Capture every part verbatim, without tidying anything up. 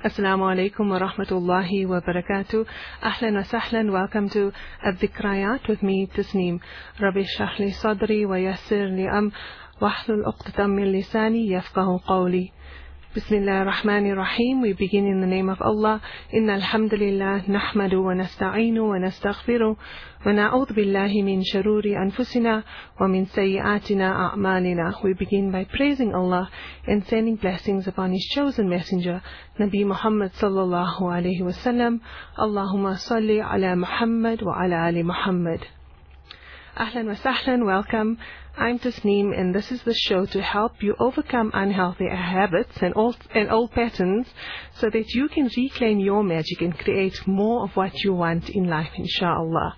Assalamu alaikum wa rahmatullahi wa barakatuh. Ahlan wa sahlan. Welcome to Ad-Dhikrayat with me, Tasneem. Rabbi shrah li sadri wa yassir li am wahlul uqdatam min lisani yafqahu qawli. Bismillah ar-Rahman ar-Rahim. We begin in the name of Allah. Inna alhamdulillah nahmadu wa nasta'inu wa nastaghfiru wa na'udhu billahi min sharuri anfusina wa min sayyiatina a'malina. We begin by praising Allah and sending blessings upon His chosen messenger, Nabi Muhammad sallallahu alayhi wa sallam. Allahumma salli ala Muhammad wa ala ali Muhammad. Ahlan wa sahlan, welcome. I'm Tasneem, and this is the show to help you overcome unhealthy habits and old, and old patterns so that you can reclaim your magic and create more of what you want in life, inshallah.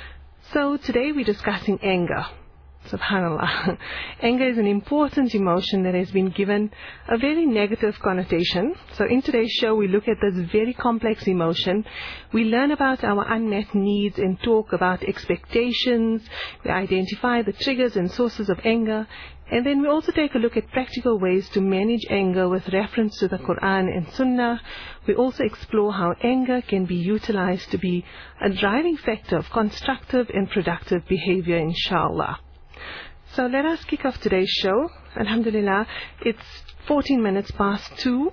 So today we're discussing anger. Subhanallah. Anger is an important emotion that has been given a very negative connotation. So in today's show we look at this very complex emotion. We learn about our unmet needs and talk about expectations. We identify the triggers and sources of anger. And then we also take a look at practical ways to manage anger with reference to the Quran and Sunnah. We also explore how anger can be utilized to be a driving factor of constructive and productive behavior, inshallah. So let us kick off today's show. Alhamdulillah, it's fourteen minutes past two.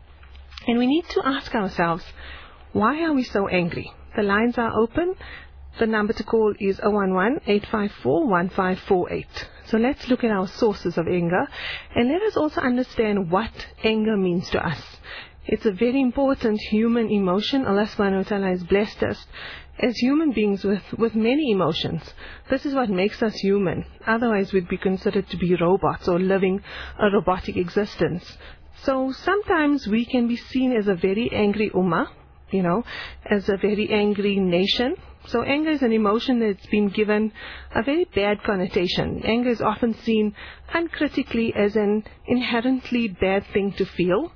And we need to ask ourselves, why are we so angry? The lines are open. The number to call is zero one one, eight five four, one five four eight. So let's look at our sources of anger. And let us also understand what anger means to us. It's a very important human emotion. Allah subhanahu wa ta'ala has blessed us as human beings with, with many emotions. This is what makes us human. Otherwise we'd be considered to be robots or living a robotic existence. So sometimes we can be seen as a very angry ummah, you know, as a very angry nation. So anger is an emotion that's been given a very bad connotation. Anger is often seen uncritically as an inherently bad thing to feel.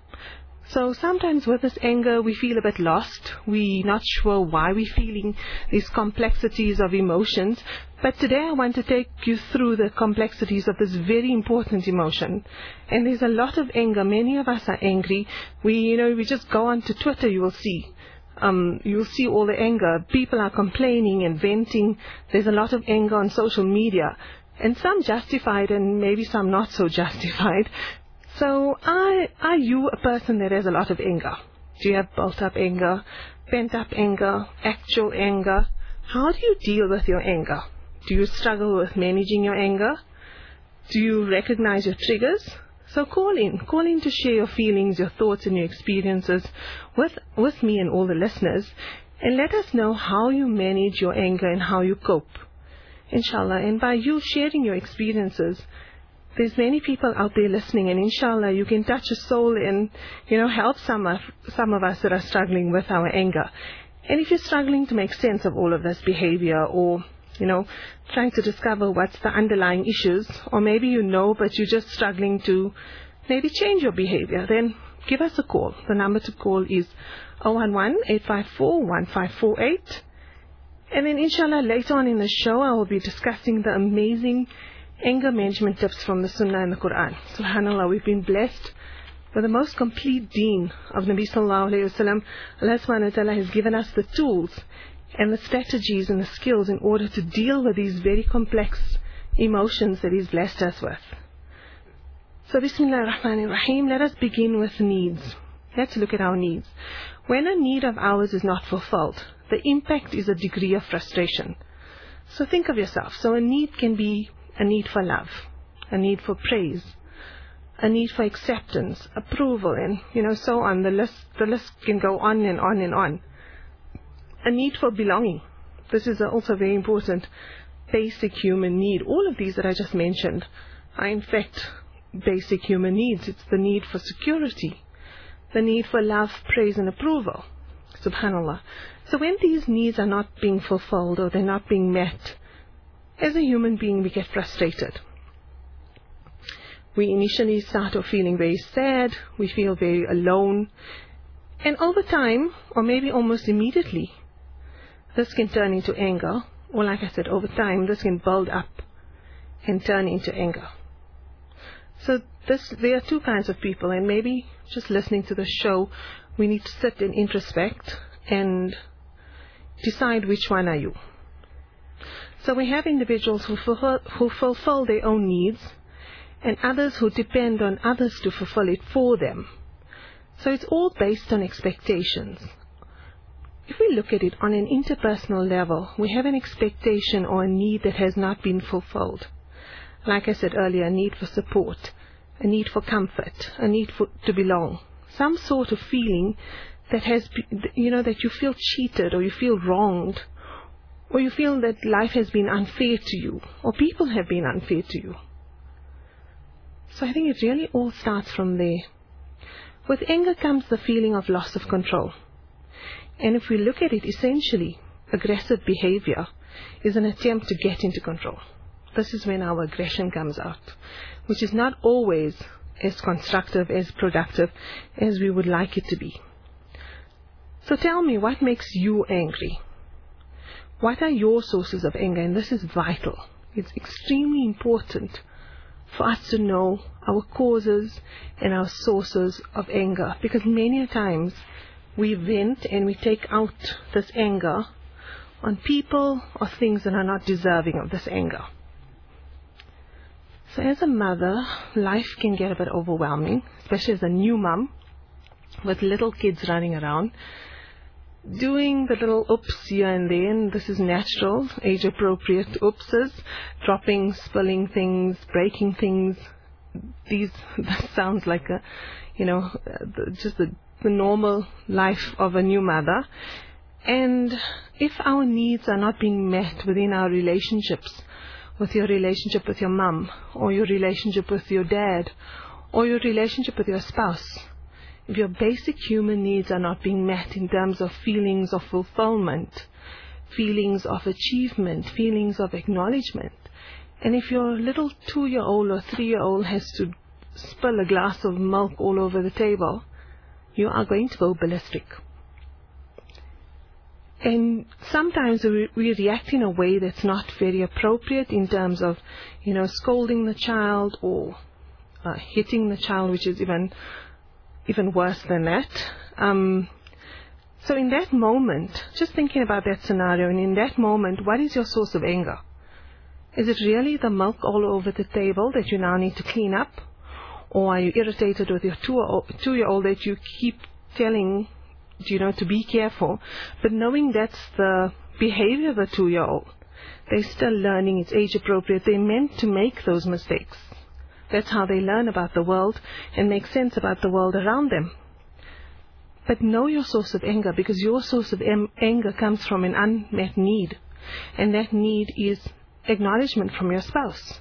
So sometimes with this anger we feel a bit lost. We're not sure why we're feeling these complexities of emotions. But today I want to take you through the complexities of this very important emotion. And there's a lot of anger. Many of us are angry. We, you know, we just go onto Twitter, you will see. Um, you'll see all the anger. People are complaining and venting. There's a lot of anger on social media. And some justified and maybe some not so justified. So are, are you a person that has a lot of anger? Do you have built up anger, pent up anger, actual anger? How do you deal with your anger? Do you struggle with managing your anger? Do you recognize your triggers? So call in. Call in to share your feelings, your thoughts and your experiences with, with me and all the listeners. And let us know how you manage your anger and how you cope. Inshallah. And by you sharing your experiences, there's many people out there listening, and inshallah you can touch a soul and, you know, help some of, some of us that are struggling with our anger. And if you're struggling to make sense of all of this behavior, or, you know, trying to discover what's the underlying issues, or maybe you know but you're just struggling to maybe change your behavior, then give us a call. The number to call is zero one one, eight five four, one five four eight. And then inshallah later on in the show I will be discussing the amazing anger management tips from the Sunnah and the Quran. Subhanallah, we've been blessed with the most complete deen of Nabi sallallahu alayhi wa sallam. Allah subhanahu wa ta'ala has given us the tools and the strategies and the skills in order to deal with these very complex emotions that He's blessed us with. So Bismillah ar-Rahman ar-Rahim, let us begin with needs. Let's look at our needs. When a need of ours is not fulfilled, the impact is a degree of frustration. So think of yourself. So a need can be a need for love, a need for praise, a need for acceptance, approval, and, you know, so on. The list, the list can go on and on and on. A need for belonging. This is also very important basic human need. All of these that I just mentioned are in fact basic human needs. It's the need for security, the need for love, praise and approval. Subhanallah. So when these needs are not being fulfilled or they're not being met, as a human being we get frustrated. We initially start off feeling very sad, we feel very alone, and over time, or maybe almost immediately, this can turn into anger, or like I said, over time this can build up and turn into anger. So this, there are two kinds of people, and maybe just listening to the show we need to sit and introspect and decide which one are you. So we have individuals who fulfill, who fulfill their own needs, and others who depend on others to fulfill it for them. So it's all based on expectations. If we look at it on an interpersonal level, we have an expectation or a need that has not been fulfilled. Like I said earlier, a need for support, a need for comfort, a need for, to belong. Some sort of feeling that has, you know, that you feel cheated or you feel wronged, or you feel that life has been unfair to you, or people have been unfair to you. So I think it really all starts from there. With anger comes the feeling of loss of control. And if we look at it, essentially, aggressive behavior is an attempt to get into control. This is when our aggression comes out, which is not always as constructive, as productive as we would like it to be. So tell me, what makes you angry? What are your sources of anger? And this is vital. It's extremely important for us to know our causes and our sources of anger, because many times we vent and we take out this anger on people or things that are not deserving of this anger. So as a mother, life can get a bit overwhelming, especially as a new mum with little kids running around, doing the little oops here and there, and this is natural, age-appropriate oopses, dropping, spilling things, breaking things. These, that sounds like a, you know, just the, the normal life of a new mother. And if our needs are not being met within our relationships, with your relationship with your mum, or your relationship with your dad, or your relationship with your spouse, if your basic human needs are not being met in terms of feelings of fulfillment, feelings of achievement, feelings of acknowledgement, and if your little two-year-old or three-year-old has to spill a glass of milk all over the table, you are going to go ballistic. And sometimes we, we react in a way that's not very appropriate in terms of, you know, scolding the child or uh, hitting the child, which is even even worse than that. Um, so in that moment, just thinking about that scenario, and in that moment, what is your source of anger? Is it really the milk all over the table that you now need to clean up? Or are you irritated with your two-year-old that you keep telling, you know, to be careful, but knowing that's the behavior of a two-year-old? They're still learning, it's age-appropriate, they're meant to make those mistakes. That's how they learn about the world and make sense about the world around them. But know your source of anger, because your source of em- anger comes from an unmet need. And that need is acknowledgement from your spouse.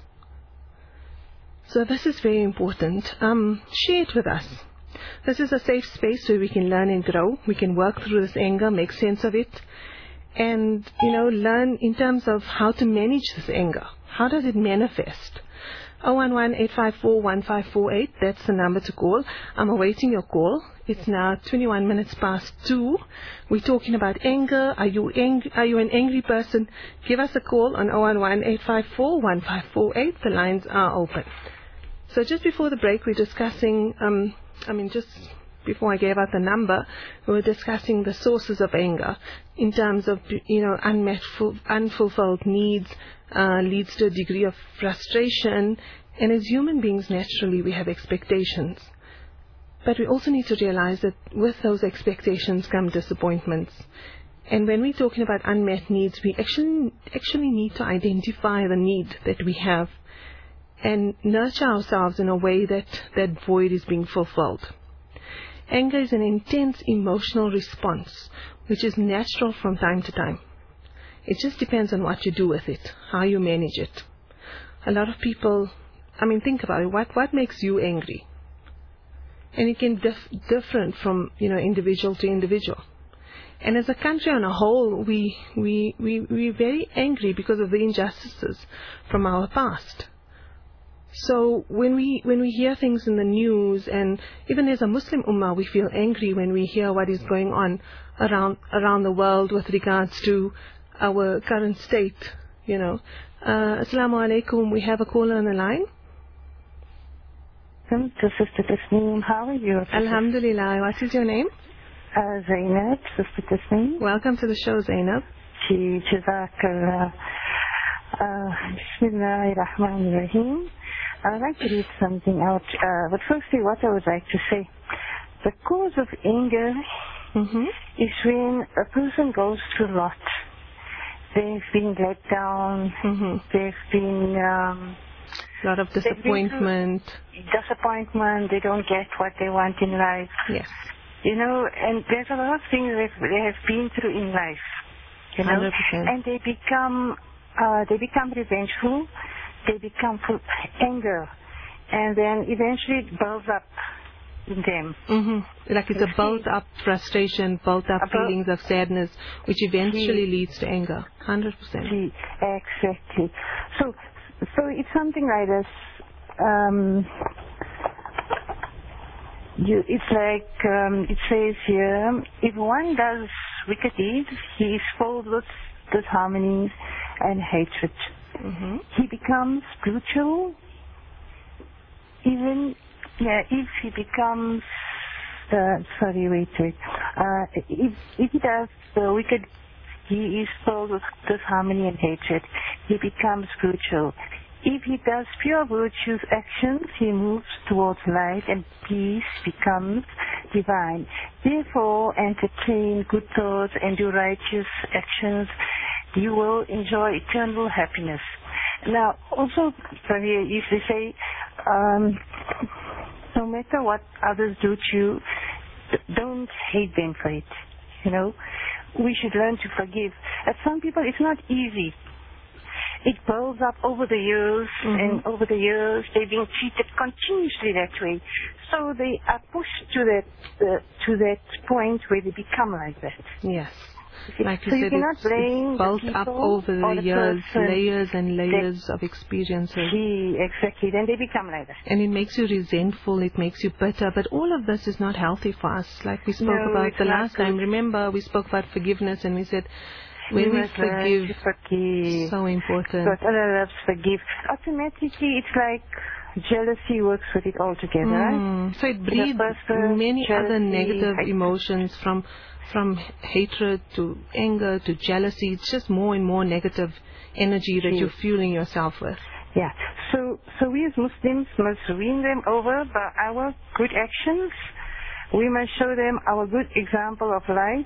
So this is very important. Um, share it with us. This is a safe space where we can learn and grow. We can work through this anger, make sense of it, and, you know, learn in terms of how to manage this anger. How does it manifest? zero one one, eight five four, one five four eight, that's the number to call. I'm awaiting your call. It's now twenty-one minutes past two. We're talking about anger. Are you ang- are you an angry person? Give us a call on zero one one, eight five four, one five four eight. The lines are open. So just before the break, we're discussing, um, I mean, just before I gave out the number, we were discussing the sources of anger in terms of, you know, unmet, unfulfilled needs, uh, leads to a degree of frustration. And as human beings, naturally, we have expectations. But we also need to realize that with those expectations come disappointments. And when we're talking about unmet needs, we actually, actually need to identify the need that we have and nurture ourselves in a way that that void is being fulfilled. Anger is an intense emotional response, which is natural from time to time. It just depends on what you do with it, how you manage it. A lot of people, I mean, think about it. What what makes you angry? And it can be dif- different from, you know, individual to individual. And as a country on a whole, we we we we're very angry because of the injustices from our past. So when we when we hear things in the news, and even as a Muslim ummah, we feel angry when we hear what is going on around around the world with regards to our current state, you know. Uh, Assalamu alaikum. We have a caller on the line. This is Sister Tasneem. How are you? Alhamdulillah. What is your name? Uh, Zainab, Sister Tasneem. Welcome to the show, Zainab. Ji, Jazakallah. Uh, Bismillahirrahmanirrahim. I would like to read something out. Uh, but firstly, what I would like to say, the cause of anger Mm-hmm. is when a person goes through a lot. They've been let down. Mm-hmm. They've been um, A lot of disappointment. disappointment. They don't get what they want in life. Yes. You know, and there's a lot of things that they have been through in life. You know, one hundred percent. and they become uh, they become revengeful. They become full of anger, and then eventually it builds up in them. Mm-hmm. Like it's a built-up frustration, built-up About- feelings of sadness, which eventually See. leads to anger. one hundred percent. See, exactly. So, so it's something like this. Um, you, it's like um, it says here: if one does wicked deeds, he is filled with disharmonies and hatred. Mm-hmm. He becomes brutal. Even yeah, if he becomes uh, sorry, wait, wait. Uh, if if he does the wicked, he is filled with disharmony and hatred. He becomes brutal. If he does pure virtuous actions, he moves towards light and peace becomes divine. Therefore, entertain good thoughts and do righteous actions. You will enjoy eternal happiness. Now, also, Pravir used to say, um, no matter what others do to you, don't hate them for it. You know, we should learn to forgive. At some people, it's not easy. It builds up over the years, Mm-hmm. and over the years, they've been treated continuously that way. So they are pushed to that uh, to that point where they become like that. Yes. See, Like you so said, you cannot it's, blame it's the built up people over or the the years, person layers and that- layers of experiences. See, exactly. Then they become like that. And it makes you resentful, it makes you bitter, but all of this is not healthy for us. Like we spoke No, about it's the not last time, good. remember we spoke about forgiveness and we said when we must learn forgive, to forgive. so important. God Allah loves forgive. Automatically, it's like jealousy works with it all together, right? Mm. So it The breeds person, many other jealousy, negative hatred. emotions from from hatred to anger to jealousy. It's just more and more negative energy that Yes. you're fueling yourself with. Yeah. So, so we as Muslims must win them over by our good actions. We must show them our good example of life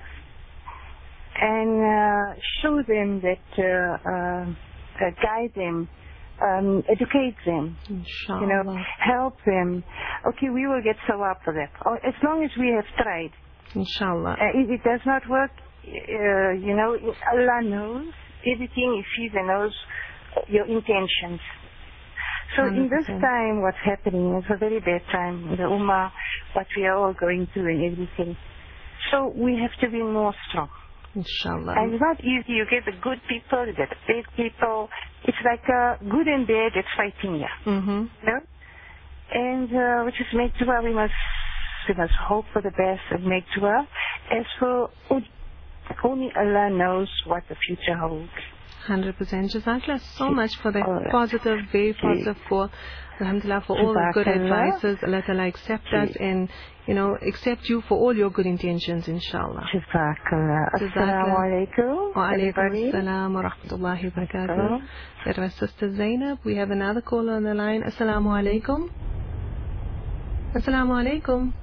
and uh, show them that, uh, uh, uh, guide them, um, educate them, Inshallah. you know, help them. Okay, we will get sawab for that. Or as long as we have tried. Inshallah. Uh, if it does not work, uh, you know, Allah knows everything. He sees and knows your intentions. So in this one hundred percent. time, what's happening is a very bad time in the Ummah, what we are all going through and everything. So we have to be more strong. Inshallah. And it's not easy. You get the good people, you get the bad people. It's like uh, good and bad that's fighting here. Mm-hmm. You know? And uh, which is make dua. We must, we must hope for the best and make dua. As for only Allah knows what the future holds. one hundred percent. Jazakallah so much for that All right. positive, very positive call. Alhamdulillah for all the good Jazakallah. advices. Allah Ta'ala accept us and, you know, accept you for all your good intentions, inshallah. Jazakallah. Jazakallah. Assalamu alaikum. Wa alaikum everybody. assalam wa rahmatullahi wa barakatuh. Hello. That was Sister Zainab. We have another caller on the line. Assalamu alaikum. Assalamu alaikum.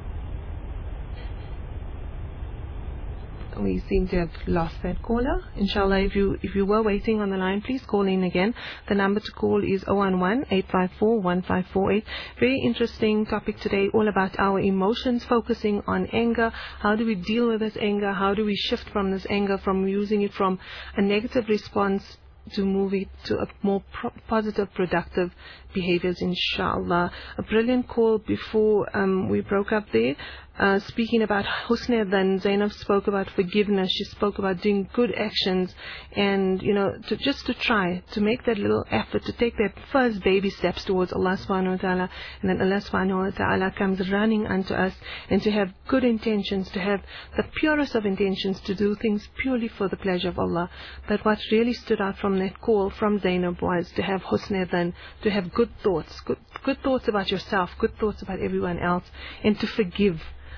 We seem to have lost that caller. Inshallah, if you if you were waiting on the line, please call in again. The number to call is zero one one, eight five four, one five four eight. Very interesting topic today, all about our emotions, focusing on anger. How do we deal with this anger? How do we shift from this anger, from using it from a negative response to move it to a more pro- positive, productive behaviors, inshallah. A brilliant call before um, we broke up there. Uh, speaking about husna, then Zainab spoke about forgiveness. She spoke about doing good actions and, you know, to just to try to make that little effort, to take that first baby steps towards Allah subhanahu wa ta'ala, and then Allah subhanahu wa ta'ala comes running unto us, and to have good intentions, to have the purest of intentions, to do things purely for the pleasure of Allah. But what really stood out from that call from Zainab was to have husna, then to have good thoughts, good, good thoughts about yourself, good thoughts about everyone else, and to forgive.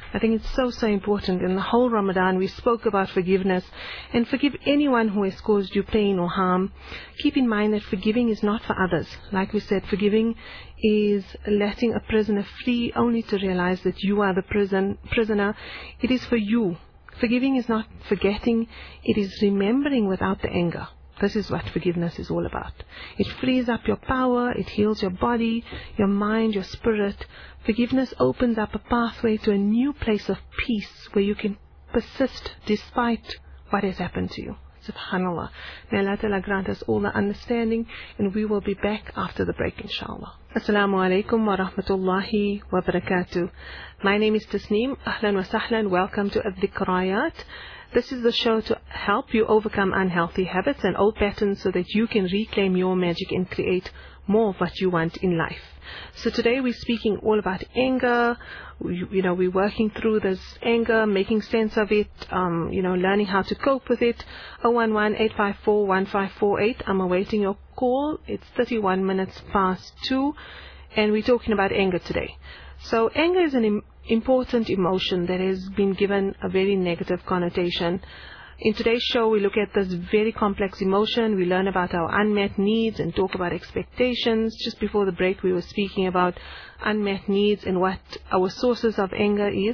I think it's so, so important. In the whole Ramadan, we spoke about forgiveness, and forgive anyone who has caused you pain or harm. Keep in mind that forgiving is not for others. Like we said, forgiving is letting a prisoner free only to realize that you are the prison prisoner. It is for you. Forgiving is not forgetting. It is remembering without the anger. This is what forgiveness is all about. It frees up your power, it heals your body, your mind, your spirit. Forgiveness opens up a pathway to a new place of peace where you can persist despite what has happened to you. Subhanallah. May Allah Ta'ala grant us all the understanding, and we will be back after the break, inshallah. Assalamu alaikum wa rahmatullahi wa barakatuh. My name is Tasneem. Ahlan wa sahlan. Welcome to Adh-Dhikrayat. This is the show to help you overcome unhealthy habits and old patterns so that you can reclaim your magic and create more of what you want in life. So today we're speaking all about anger. We, you know, we're working through this anger, making sense of it, um, you know, learning how to cope with it. zero one one, eight five four, one five four eight. I'm awaiting your call. It's thirty-one minutes past two, and we're talking about anger today. So anger is an im- important emotion that has been given a very negative connotation. In today's show, we look at this very complex emotion. We learn about our unmet needs and talk about expectations. Just before the break, we were speaking about unmet needs and what our sources of anger is.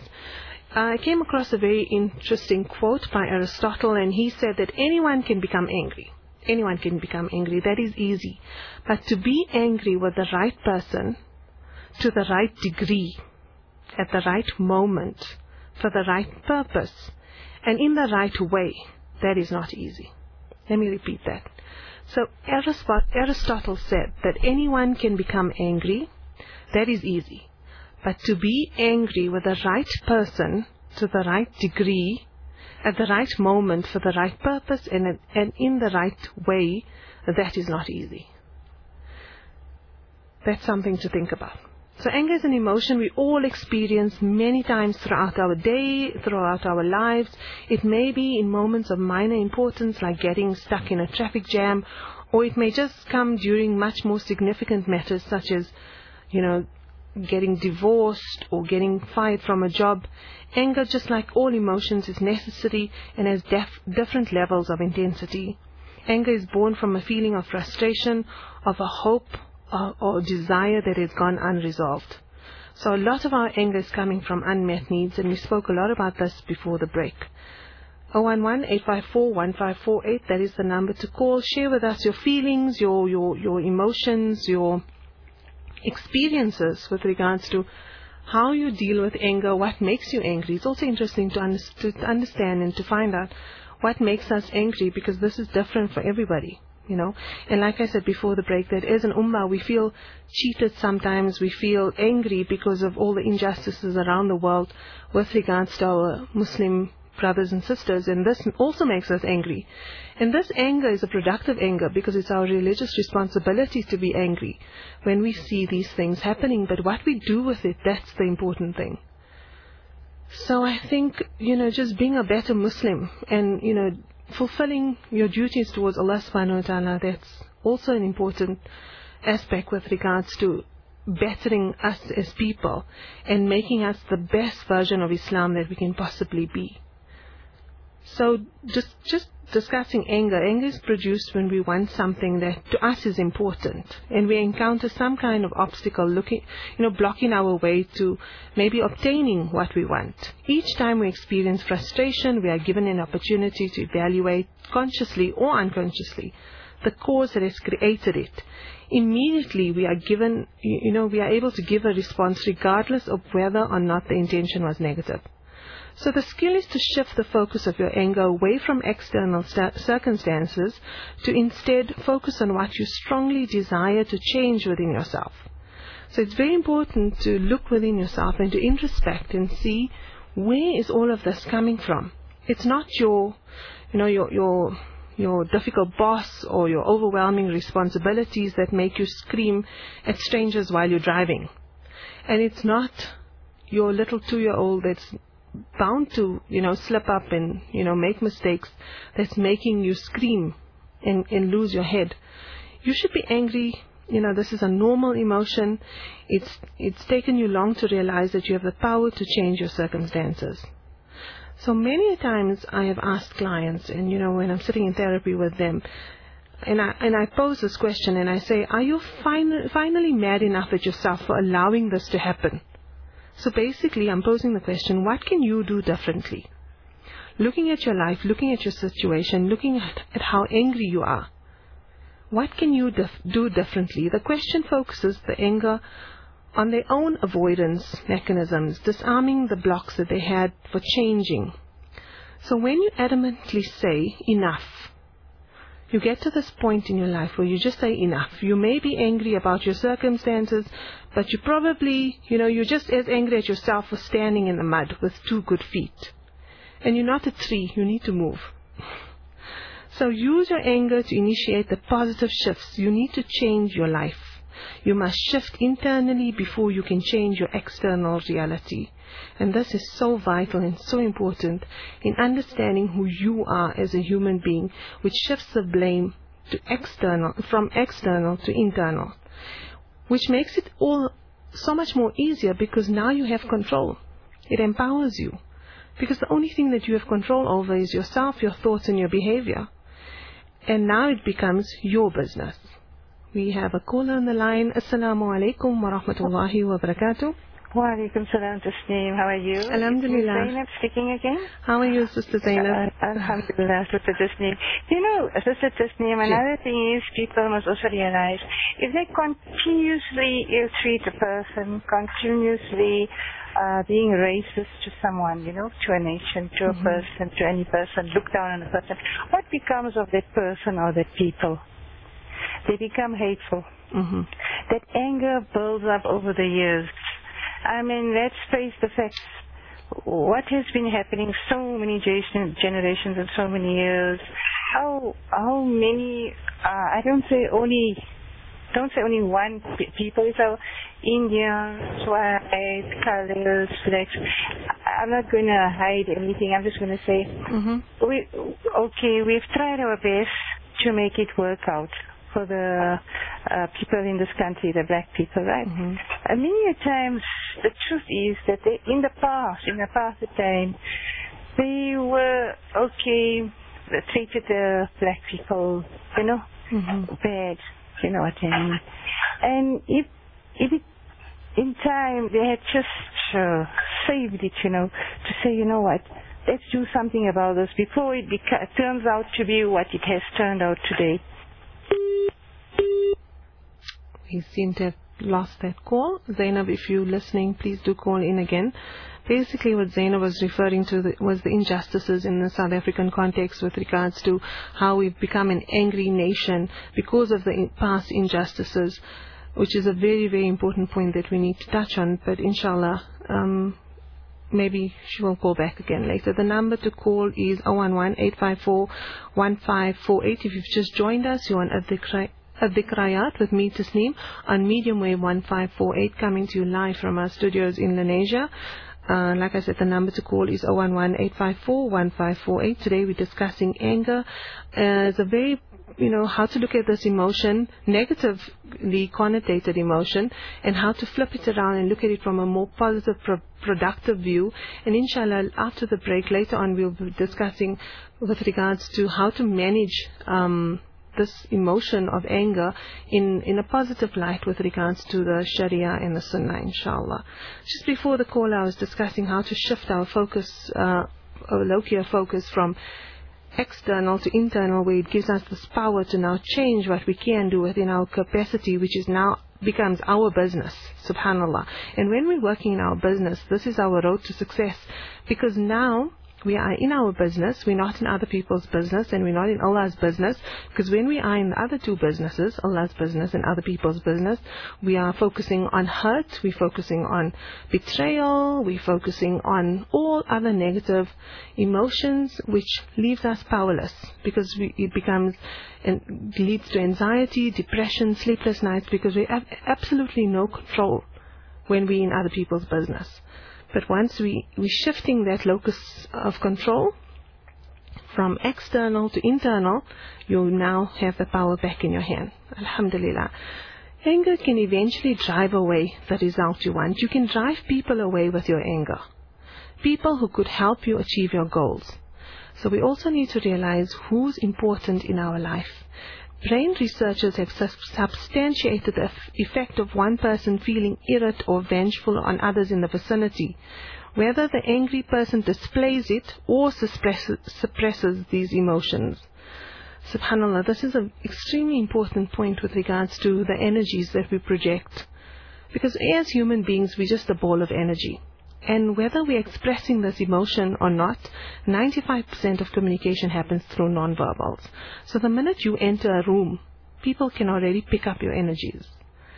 I came across a very interesting quote by Aristotle, and he said that anyone can become angry. Anyone can become angry. That is easy. But to be angry with the right person, to the right degree, at the right moment, for the right purpose, and in the right way, that is not easy. Let me repeat that. So Aristotle said that anyone can become angry. That is easy. But to be angry with the right person, to the right degree, at the right moment, for the right purpose, and, and in the right way, that is not easy. That's something to think about. So anger is an emotion we all experience many times throughout our day, throughout our lives. It may be in moments of minor importance, like getting stuck in a traffic jam, or it may just come during much more significant matters, such as, you know, getting divorced or getting fired from a job. Anger, just like all emotions, is necessary and has def- different levels of intensity. Anger is born from a feeling of frustration, of a hope, Or, or desire that has gone unresolved. So a lot of our anger is coming from unmet needs, and we spoke a lot about this before the break. zero one one, eight five four, one five four eight, that is the number to call. Share with us your feelings, your, your, your emotions, your experiences with regards to how you deal with anger, what makes you angry. It's also interesting to, under, to understand and to find out what makes us angry, because this is different for everybody. You know, and like I said before the break, that as an ummah we feel cheated sometimes, we feel angry because of all the injustices around the world with regards to our Muslim brothers and sisters, and this also makes us angry. And this anger is a productive anger, because it's our religious responsibility to be angry when we see these things happening, but what we do with it, that's the important thing. So I think, you know, just being a better Muslim and, you know, fulfilling your duties towards Allah subhanahu wa ta'ala, that's also an important aspect with regards to bettering us as people and making us the best version of Islam that we can possibly be. So just just discussing anger. Anger is produced when we want something that to us is important, and we encounter some kind of obstacle looking, you know, blocking our way to maybe obtaining what we want. Each time we experience frustration, we are given an opportunity to evaluate consciously or unconsciously the cause that has created it. Immediately we are given, you know, we are able to give a response regardless of whether or not the intention was negative. So the skill is to shift the focus of your anger away from external st- circumstances to instead focus on what you strongly desire to change within yourself. So it's very important to look within yourself and to introspect and see, where is all of this coming from? It's not your, you know, your your your difficult boss or your overwhelming responsibilities that make you scream at strangers while you're driving. And it's not your little two-year-old that's bound to, you know, slip up and, you know, make mistakes that's making you scream and, and lose your head. You should be angry you know, this is a normal emotion. It's, it's taken you long to realize that you have the power to change your circumstances. So many times I have asked clients, and you know, when I'm sitting in therapy with them, and I, and I pose this question and I say, are you fin- finally mad enough at yourself for allowing this to happen? So basically I'm posing the question, what can you do differently? Looking at your life, looking at your situation, looking at, at how angry you are, what can you dif- do differently? The question focuses the anger on their own avoidance mechanisms, disarming the blocks that they had for changing. So when you adamantly say enough, you get to this point in your life where you just say enough. You may be angry about your circumstances, but you probably, you know, you're just as angry at yourself for standing in the mud with two good feet. And you're not a tree, you need to move. So use your anger to initiate the positive shifts. You need to change your life. You must shift internally before you can change your external reality. And this is so vital and so important in understanding who you are as a human being, which shifts the blame to external, from external to internal, which makes it all so much more easier because now you have control. It empowers you because the only thing that you have control over is yourself, your thoughts and your behavior. And now it becomes your business. We have a caller on the line. Assalamu alaikum wa rahmatullahi wa barakatuh. Wa alaikum salam, Tasneem. How are you? Alhamdulillah. Zainab speaking again. How are you, Sister Zainab? Uh, Alhamdulillah, Sister Tasneem. You know, Sister Tasneem, another thing is people must also realize if they continuously ill-treat a person, continuously uh, being racist to someone, you know, to a nation, to mm-hmm. a person, to any person, look down on a person, what becomes of that person or that people? They become hateful. Mm-hmm. That anger builds up over the years. I mean, let's face the facts. What has been happening so many generations and so many years? How how many? Uh, I don't say only. Don't say only one p- people. So Indians, white, colors, blacks. I'm not going to hide anything. I'm just going to say, mm-hmm. we okay. We've tried our best to make it work out for the uh, people in this country, the black people, right? Mm-hmm. Uh, many a times, the truth is that they, in the past, in the past time, they were, okay, they treated the black people, you know, mm-hmm. bad, you know what I mean. And if, if it, in time, they had just uh, saved it, you know, to say, you know what, let's do something about this before it beca- turns out to be what it has turned out today. We seem to have lost that call. Zainab, if you're listening, please do call in again. Basically, what Zainab was referring to the, was the injustices in the South African context with regards to how we've become an angry nation because of the in past injustices, which is a very, very important point that we need to touch on. But inshallah, um, maybe she will call back again later. The number to call is zero one one, eight five four, one five four eight. If you've just joined us, you're on Adhikra Adhikrayat with me, Tasneem, on medium wave one five four eight, coming to you live from our studios in Lenasia. Uh, like I said, the number to call is zero one one, eight five four, one five four eight. Today we're discussing anger. Uh, it's a very, you know, how to look at this emotion, negatively connotated emotion, and how to flip it around and look at it from a more positive, pro productive view. And inshallah, after the break, later on, we'll be discussing with regards to how to manage um, this emotion of anger in, in a positive light with regards to the Sharia and the Sunnah, inshallah. Just before the call, I was discussing how to shift our focus, uh, our low-key focus from external to internal, where it gives us this power to now change what we can do within our capacity, which is now becomes our business, subhanallah. And when we're working in our business, this is our road to success, because now we are in our business, we're not in other people's business, and we're not in Allah's business, because when we are in the other two businesses, Allah's business and other people's business, we are focusing on hurt, we're focusing on betrayal, we're focusing on all other negative emotions, which leaves us powerless, because we, it becomes and leads to anxiety, depression, sleepless nights, because we have absolutely no control when we're in other people's business. But once we, we're shifting that locus of control from external to internal, you now have the power back in your hand. Alhamdulillah. Anger can eventually drive away the result you want. You can drive people away with your anger. People who could help you achieve your goals. So we also need to realize who's important in our life. Brain researchers have substantiated the effect of one person feeling irritable or vengeful on others in the vicinity, whether the angry person displays it or suppresses, suppresses these emotions. SubhanAllah, this is an extremely important point with regards to the energies that we project. Because as human beings, we're just a ball of energy. And whether we're expressing this emotion or not, ninety-five percent of communication happens through nonverbals. So the minute you enter a room, people can already pick up your energies.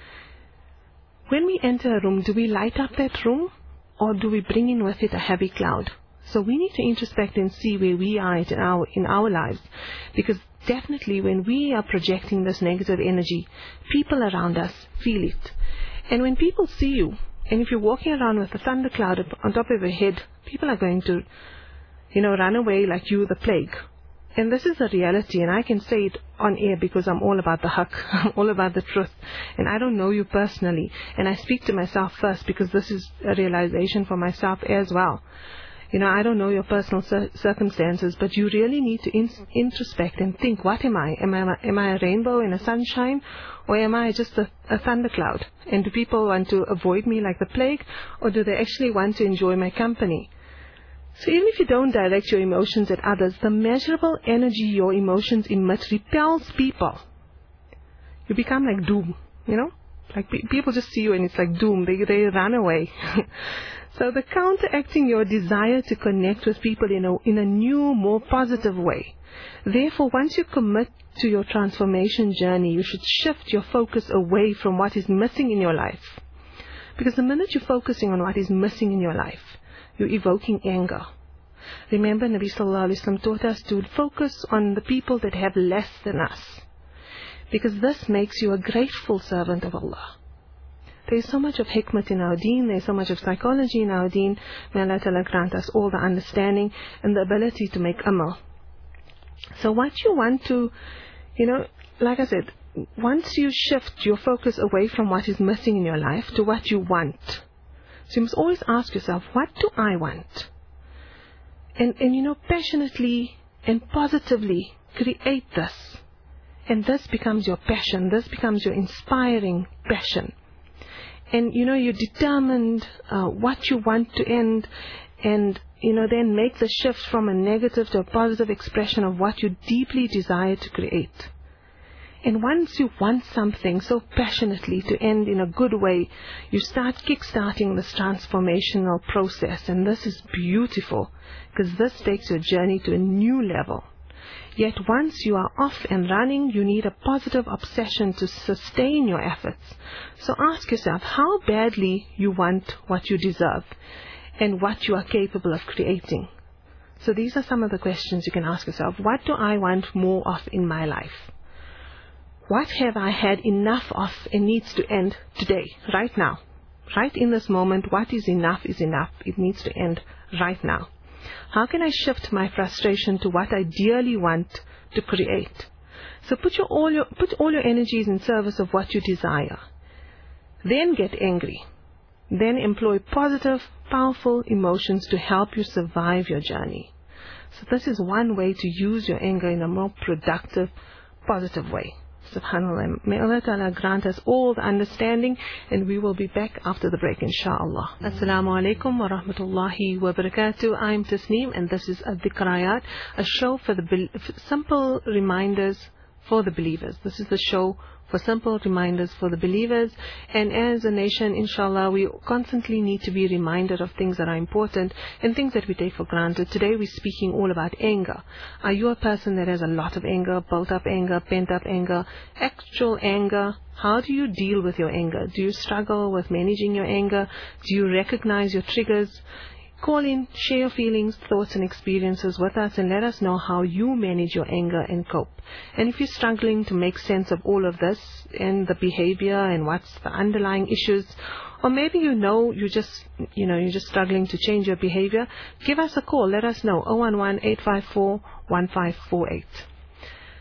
When we enter a room, do we light up that room, or do we bring in with it a heavy cloud? So we need to introspect and see where we are in our, in our lives. Because definitely when we are projecting this negative energy, people around us feel it. And when people see you, and if you're walking around with a thundercloud on top of your head, people are going to, you know, run away like you, the plague. And this is a reality, and I can say it on air because I'm all about the haqq, I'm all about the truth. And I don't know you personally, and I speak to myself first because this is a realization for myself as well. You know, I don't know your personal cir circumstances, but you really need to in introspect and think, what am I? Am I, am I a rainbow in a sunshine? Or am I just a, a thundercloud? And do people want to avoid me like the plague? Or do they actually want to enjoy my company? So even if you don't direct your emotions at others, the measurable energy your emotions emit repels people. You become like doom, you know? Like pe people just see you and it's like doom. They, they run away. So the counteracting your desire to connect with people in a, in a new, more positive way. Therefore, once you commit to your transformation journey, you should shift your focus away from what is missing in your life. Because the minute you're focusing on what is missing in your life, you're evoking anger. Remember, Nabi Sallallahu Alaihi Wasallam taught us to focus on the people that have less than us. Because this makes you a grateful servant of Allah. There is so much of hikmat in our deen, there is so much of psychology in our deen. May Allah Ta'ala grant us all the understanding and the ability to make amal. So what you want to, you know, like I said, once you shift your focus away from what is missing in your life to what you want. So you must always ask yourself, what do I want? And, and you know, passionately and positively create this. And this becomes your passion, this becomes your inspiring passion. And, you know, you're determined uh, what you want to end and, you know, then make the shift from a negative to a positive expression of what you deeply desire to create. And once you want something so passionately to end in a good way, you start kickstarting this transformational process. And this is beautiful because this takes your journey to a new level. Yet once you are off and running, you need a positive obsession to sustain your efforts. So ask yourself how badly you want what you deserve and what you are capable of creating. So these are some of the questions you can ask yourself. What do I want more of in my life? What have I had enough of and needs to end today, right now? Right in this moment, what is enough is enough. It needs to end right now. How can I shift my frustration to what I dearly want to create? So put your, all your, put all your energies in service of what you desire. Then get angry. Then employ positive, powerful emotions to help you survive your journey. So this is one way to use your anger in a more productive, positive way. SubhanAllah. May Allah Ta'ala grant us all the understanding, and we will be back after the break, inshallah. Assalamu alaikum wa rahmatullahi wa barakatuh. I'm Tasneem, and this is Ad-Dhikrayat, a show for the simple reminders for the believers. This is the show for simple reminders for the believers. And as a nation, inshallah, we constantly need to be reminded of things that are important and things that we take for granted. Today we're speaking all about anger. Are you a person that has a lot of anger, built up anger, pent up anger, actual anger? How do you deal with your anger? Do you struggle with managing your anger? Do you recognize your triggers? Call in, share your feelings, thoughts and experiences with us, and let us know how you manage your anger and cope. And if you're struggling to make sense of all of this and the behavior and what's the underlying issues, or maybe you know you just you know you're just struggling to change your behavior, give us a call. Let us know. zero one one, eight five four, one five four eight.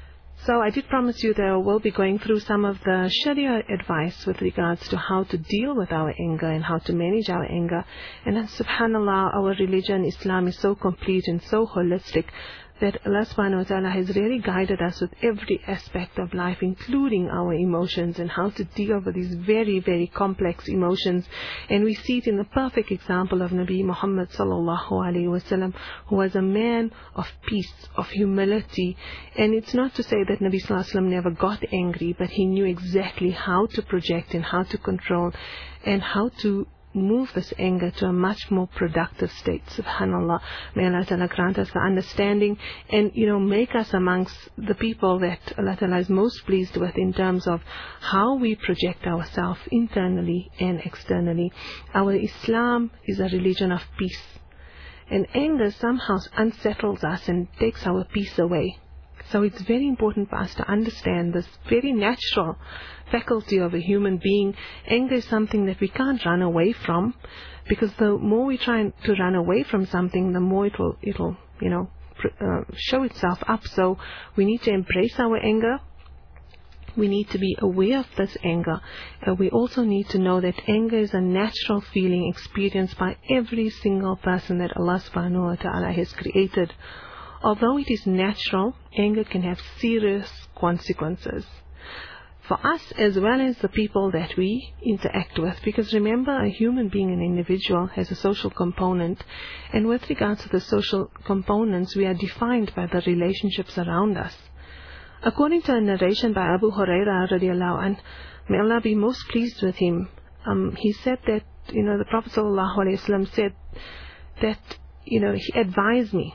So I did promise you that we'll be going through some of the Sharia advice with regards to how to deal with our anger and how to manage our anger. And then, subhanAllah, our religion, Islam, is so complete and so holistic that Allah subhanahu wa ta'ala has really guided us with every aspect of life, including our emotions and how to deal with these very, very complex emotions. And we see it in the perfect example of Nabi Muhammad sallallahu alayhi wasallam, who was a man of peace, of humility. And it's not to say that Nabi sallallahu alayhi wasallam never got angry, but he knew exactly how to project and how to control and how to move this anger to a much more productive state. Subhanallah. May Allah Ta'ala grant us the understanding and, you know, make us amongst the people that Allah Ta'ala is most pleased with in terms of how we project ourselves internally and externally. Our Islam is a religion of peace. And anger somehow unsettles us and takes our peace away. So it's very important for us to understand this very natural faculty of a human being. Anger is something that we can't run away from, because the more we try to run away from something, the more it will, it will, you know, uh, show itself up. So we need to embrace our anger. We need to be aware of this anger. Uh, we also need to know that anger is a natural feeling experienced by every single person that Allah subhanahu wa ta'ala has created. Although it is natural, anger can have serious consequences for us as well as the people that we interact with. Because remember, a human being, an individual, has a social component. And with regards to the social components, we are defined by the relationships around us. According to a narration by Abu Hurairah radiallahu anh, may Allah be most pleased with him, um, he said that, you know, the Prophet sallallahu alaihi wasallam said that, you know, he advised me.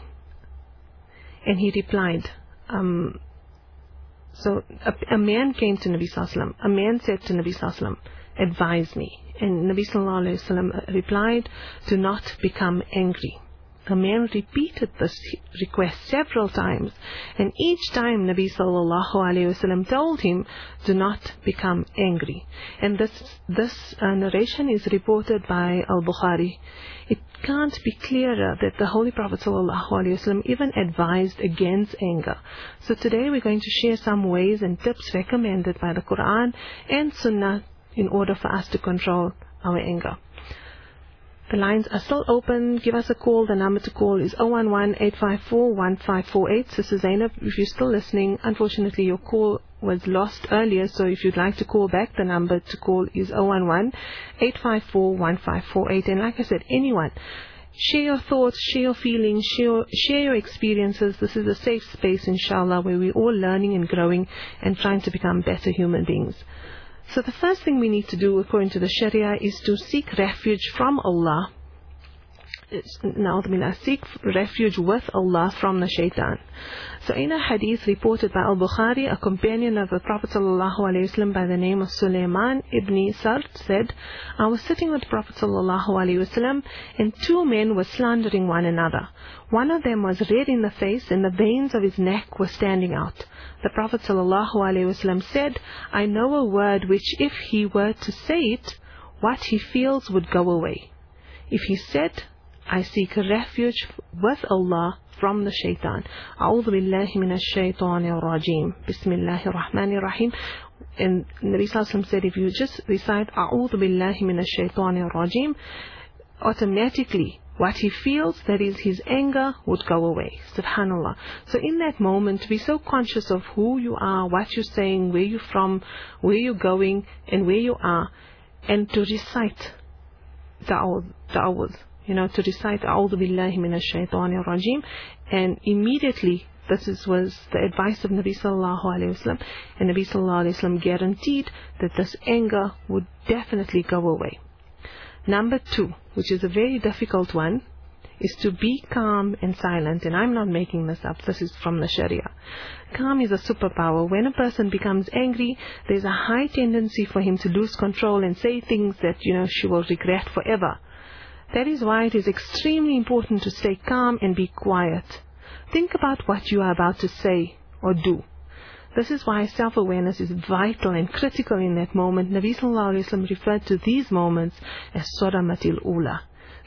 And he replied, um, so a, a man came to Nabi Sallallahu Alaihi Wasallam. A man said to Nabi Sallallahu Alaihi Wasallam, advise me. And Nabi Sallallahu Alaihi Wasallam replied, do not become angry. The man repeated this request several times. And each time Nabi Sallallahu Alaihi Wasallam told him, do not become angry. And this, this uh, narration is reported by Al-Bukhari. It can't be clearer that the Holy Prophet ﷺ even advised against anger. So today we're going to share some ways and tips recommended by the Quran and Sunnah in order for us to control our anger. The lines are still open. Give us a call. The number to call is zero one one, eight five four, one five four eight. Sister Zainab, if you're still listening, unfortunately your call was lost earlier, so if you'd like to call back, the number to call is zero one one, eight five four, one five four eight. And like I said, anyone, share your thoughts, share your feelings, share, share your experiences. This is a safe space, inshallah, where we're all learning and growing and trying to become better human beings. So the first thing we need to do, according to the Sharia, is to seek refuge from Allah. Now, seek refuge with Allah from the shaitan. So in a hadith reported by Al-Bukhari, a companion of the Prophet ﷺ by the name of Sulaiman ibn Sard said, I was sitting with the Prophet ﷺ and two men were slandering one another. One of them was red in the face and the veins of his neck were standing out. The Prophet ﷺ said, I know a word which if he were to say it, what he feels would go away. If he said, I seek refuge with Allah from the shaitan. A'udhu billahi minash shaitanir rajim. Bismillahir rahmanir rahim. And Nabi Sallallahu Alaihi Wasallam said, if you just recite A'udhu billahi minash shaitanir rajim, automatically what he feels, that is his anger, would go away. Subhanallah. So in that moment, be so conscious of who you are, what you're saying, where you're from, where you're going, and where you are, and to recite Ta'awudh. You know, to recite A'udhu billahi minash shaitanir rajim, and immediately this is, was the advice of Nabi Sallallahu Alaihi Wasallam, and Nabi Sallallahu Alaihi Wasallam guaranteed that this anger would definitely go away. Number two, which is a very difficult one, is to be calm and silent. And I'm not making this up, this is from the Sharia. Calm is a superpower. When a person becomes angry, there's a high tendency for him to lose control and say things that, you know, she will regret forever. That is why it is extremely important to stay calm and be quiet. Think about what you are about to say or do. This is why self-awareness is vital and critical in that moment. Nabi Sallallahu Alaihi Wasallam referred to these moments as Sadamatil Ula.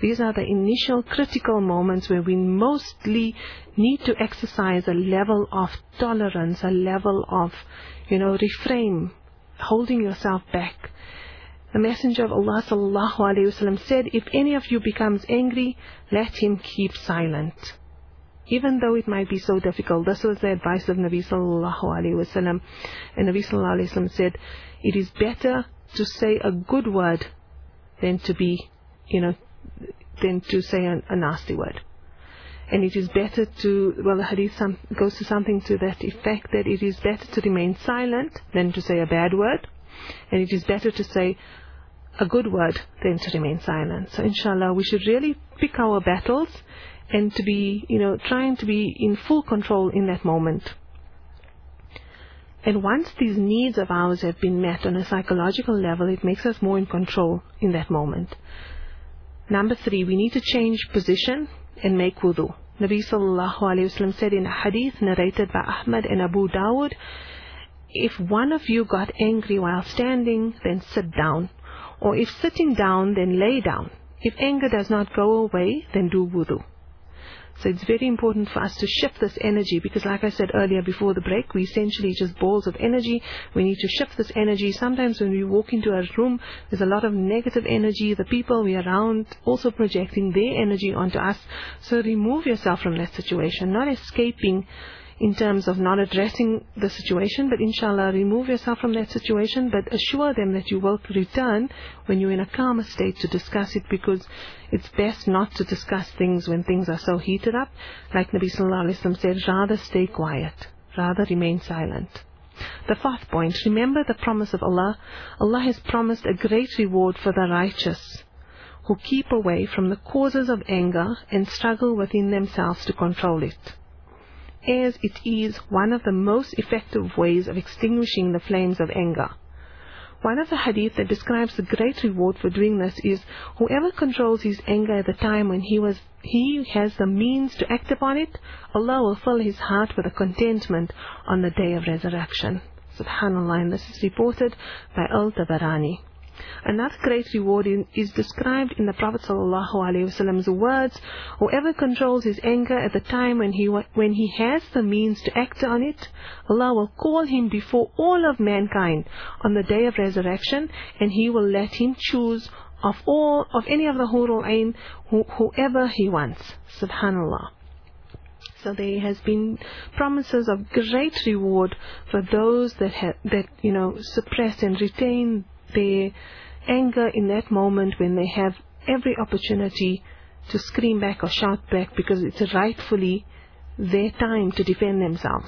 These are the initial critical moments where we mostly need to exercise a level of tolerance, a level of, you know, refrain, holding yourself back. The Messenger of Allah sallallahu alaihi wasallam said, if any of you becomes angry, let him keep silent. Even though it might be so difficult. This was the advice of Nabi sallallahu alaihi wasallam. And Nabi sallallahu alaihi wasallam said, it is better to say a good word than to be, you know, than to say a, a nasty word. And it is better to, well, the hadith some, goes to something to that effect, that it is better to remain silent than to say a bad word. And it is better to say a good word than to remain silent. So inshallah, we should really pick our battles and to be, you know, trying to be in full control in that moment. And once these needs of ours have been met on a psychological level, it makes us more in control in that moment. Number three, we need to change position and make wudu. Nabi sallallahu alayhi wasallam said in a hadith narrated by Ahmad and Abu Dawud, if one of you got angry while standing, then sit down. Or if sitting down, then lay down. If anger does not go away, then do wudu. So it's very important for us to shift this energy, because like I said earlier before the break, we essentially just balls of energy. We need to shift this energy. Sometimes when we walk into a room, there's a lot of negative energy. The people we are around also projecting their energy onto us. So remove yourself from that situation, not escaping in terms of not addressing the situation, but inshallah remove yourself from that situation, but assure them that you will return when you're in a calmer state to discuss it, because it's best not to discuss things when things are so heated up. Like Nabi sallallahu alaihi wasallam said, rather stay quiet, rather remain silent. The fourth point, remember the promise of Allah. Allah has promised a great reward for the righteous who keep away from the causes of anger and struggle within themselves to control it, as it is one of the most effective ways of extinguishing the flames of anger. One of the hadith that describes the great reward for doing this is, whoever controls his anger at the time when he was he has the means to act upon it, Allah will fill his heart with a contentment on the day of resurrection. Subhanallah, and this is reported by Al-Tabarani. Another great reward in, is described in the Prophet ﷺ's words, whoever controls his anger at the time when he when he has the means to act on it, Allah will call him before all of mankind on the day of resurrection, and he will let him choose of all of any of the Hurul Ain who, whoever he wants. Subhanallah. So there has been promises of great reward for those that ha, that you know suppress and retain their anger in that moment when they have every opportunity to scream back or shout back, because it's rightfully their time to defend themselves.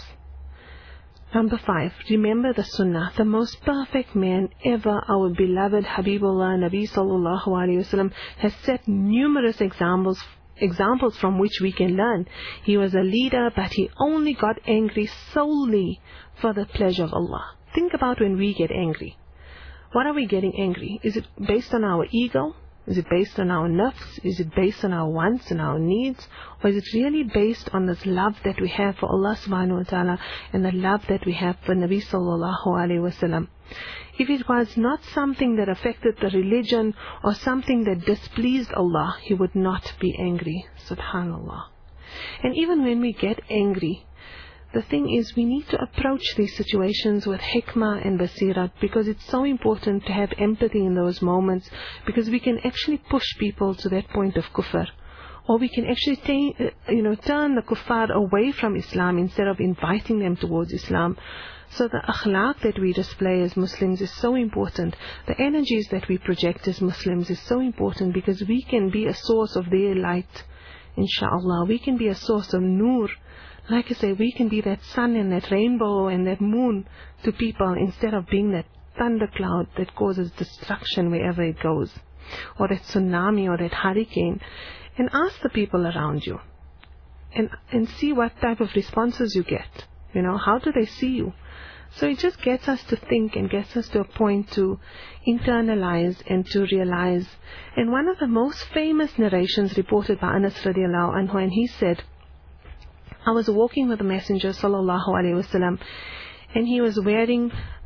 Number five, remember the Sunnah. The most perfect man ever, our beloved Habibullah Nabi sallallahu alaihi wasallam, has set numerous examples examples from which we can learn. He was a leader, but he only got angry solely for the pleasure of Allah. Think about when we get angry. What are we getting angry? Is it based on our ego? Is it based on our nafs? Is it based on our wants and our needs? Or is it really based on this love that we have for Allah subhanahu wa ta'ala and the love that we have for Nabi sallallahu alayhi wa sallam? If it was not something that affected the religion or something that displeased Allah, he would not be angry. Subhanallah. And even when we get angry, the thing is, we need to approach these situations with hikmah and basirat, because it's so important to have empathy in those moments, because we can actually push people to that point of kufr, or we can actually t- you know, turn the kuffar away from Islam instead of inviting them towards Islam. So the akhlaq that we display as Muslims is so important. The energies that we project as Muslims is so important, because we can be a source of their light, inshaAllah. We can be a source of nur. Like I say, we can be that sun and that rainbow and that moon to people, instead of being that thundercloud that causes destruction wherever it goes, or that tsunami or that hurricane. And ask the people around you and, and see what type of responses you get. You know, how do they see you? So it just gets us to think and gets us to a point to internalize and to realize. And one of the most famous narrations reported by Anas radiallahu anhu, and he said, I was walking with the Messenger sallallahu alaihi wasallam, and he was wearing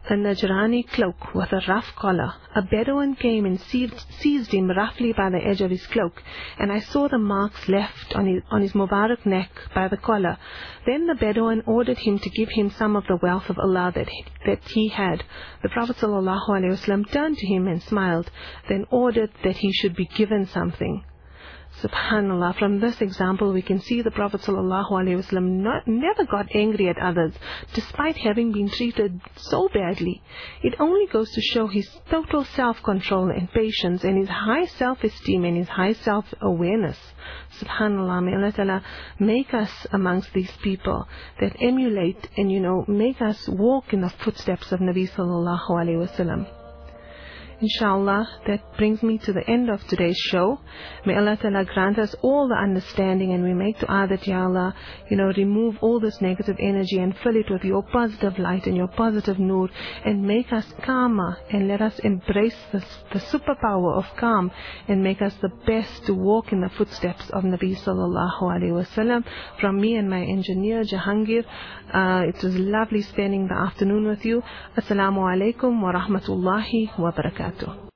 a Najrani cloak with a rough collar. A Bedouin came and seized, seized him roughly by the edge of his cloak, and I saw the marks left on his, on his Mubarak neck by the collar. Then the Bedouin ordered him to give him some of the wealth of Allah that he, that he had. The Prophet ﷺ turned to him and smiled, then ordered that he should be given something. Subhanallah, from this example we can see the Prophet ﷺ not, never got angry at others despite having been treated so badly. It only goes to show his total self-control and patience, and his high self-esteem and his high self-awareness. Subhanallah, may Allah Ta'ala make us amongst these people that emulate and, you know, make us walk in the footsteps of Nabi Sallallahu Alaihi Wasallam. Inshallah, that brings me to the end of today's show. May Allah Ta'ala grant us all the understanding, and we make dua that, Ya Allah, you know, remove all this negative energy and fill it with your positive light and your positive nur, and make us calmer, and let us embrace this, the superpower of calm, and make us the best to walk in the footsteps of Nabi Sallallahu Alaihi Wasallam. From me and my engineer Jahangir, uh, it was lovely spending the afternoon with you. Assalamu alaikum wa rahmatullahi wa barakatuh.